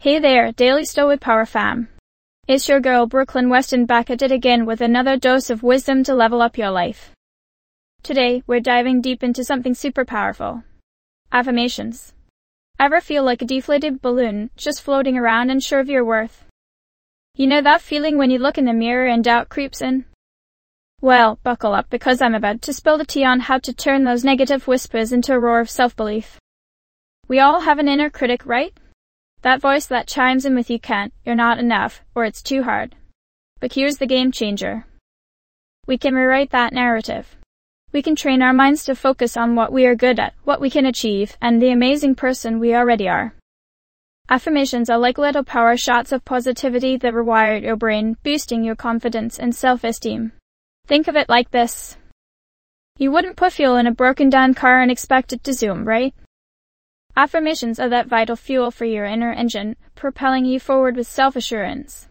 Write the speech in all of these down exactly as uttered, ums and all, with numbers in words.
Hey there, Daily Stoic Power Fam. It's your girl Brooklyn Weston back at it again with another dose of wisdom to level up your life. Today, we're diving deep into something super powerful. Affirmations. Ever feel like a deflated balloon, just floating around unsure of your worth? You know that feeling when you look in the mirror and doubt creeps in? Well, buckle up because I'm about to spill the tea on how to turn those negative whispers into a roar of self-belief. We all have an inner critic, right? That voice that chimes in with you can't, you're not enough, or it's too hard. But here's the game changer. We can rewrite that narrative. We can train our minds to focus on what we are good at, what we can achieve, and the amazing person we already are. Affirmations are like little power shots of positivity that rewire your brain, boosting your confidence and self-esteem. Think of it like this. You wouldn't put fuel in a broken down car and expect it to zoom, right? Affirmations are that vital fuel for your inner engine, propelling you forward with self-assurance.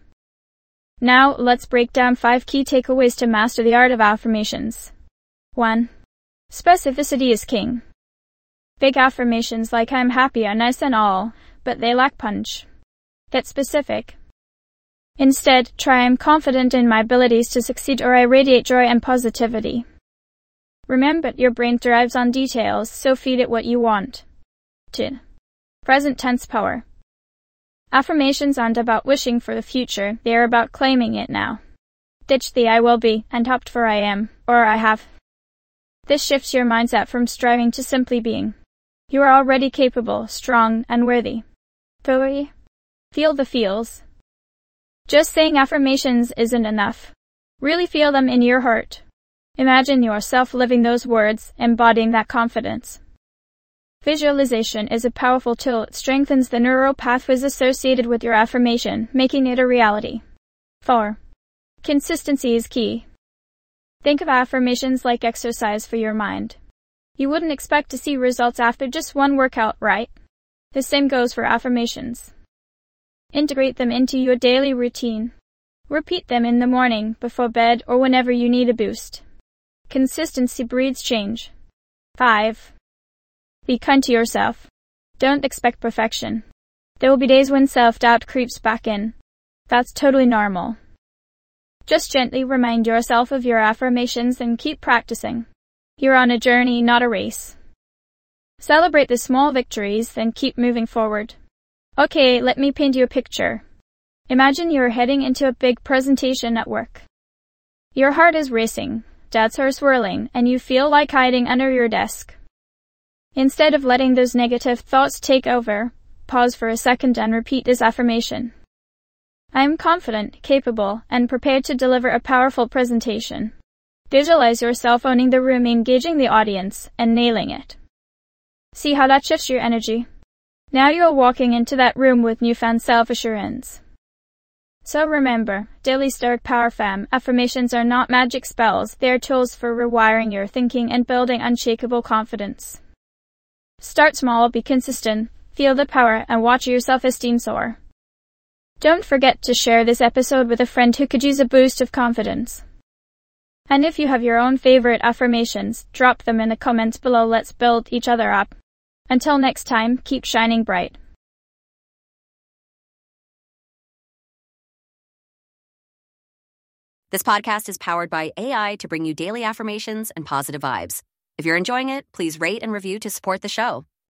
Now, let's break down five key takeaways to master the art of affirmations. one. Specificity is king. Big affirmations like I'm happy are nice and all, but they lack punch. Get specific. Instead, try I'm confident in my abilities to succeed or I radiate joy and positivity. Remember, your brain thrives on details, so feed it what you want. two. Present tense power. Affirmations aren't about wishing for the future, they are about claiming it now. Ditch the I will be and opt for I am, or I have. This shifts your mindset from striving to simply being. You are already capable, strong, and worthy. three. Feel the feels. Just saying affirmations isn't enough. Really feel them in your heart. Imagine yourself living those words, embodying that confidence. Visualization is a powerful tool. It strengthens the neural pathways associated with your affirmation, making it a reality. four. Consistency is key. Think of affirmations like exercise for your mind. You wouldn't expect to see results after just one workout, right? The same goes for affirmations. Integrate them into your daily routine. Repeat them in the morning, before bed, or whenever you need a boost. Consistency breeds change. five. Be kind to yourself. Don't expect perfection. There will be days when self-doubt creeps back in. That's totally normal. Just gently remind yourself of your affirmations and keep practicing. You're on a journey, not a race. Celebrate the small victories, then keep moving forward. Okay, let me paint you a picture. Imagine you're heading into a big presentation at work. Your heart is racing, doubts are swirling, and you feel like hiding under your desk. Instead of letting those negative thoughts take over, pause for a second and repeat this affirmation. I am confident, capable, and prepared to deliver a powerful presentation. Visualize yourself owning the room, engaging the audience, and nailing it. See how that shifts your energy? Now you're walking into that room with newfound self-assurance. So remember, Daily Stoic Power Fam, affirmations are not magic spells, they are tools for rewiring your thinking and building unshakable confidence. Start small, be consistent, feel the power, and watch your self-esteem soar. Don't forget to share this episode with a friend who could use a boost of confidence. And if you have your own favorite affirmations, drop them in the comments below. Let's build each other up. Until next time, keep shining bright. This podcast is powered by A I to bring you daily affirmations and positive vibes. If you're enjoying it, please rate and review to support the show.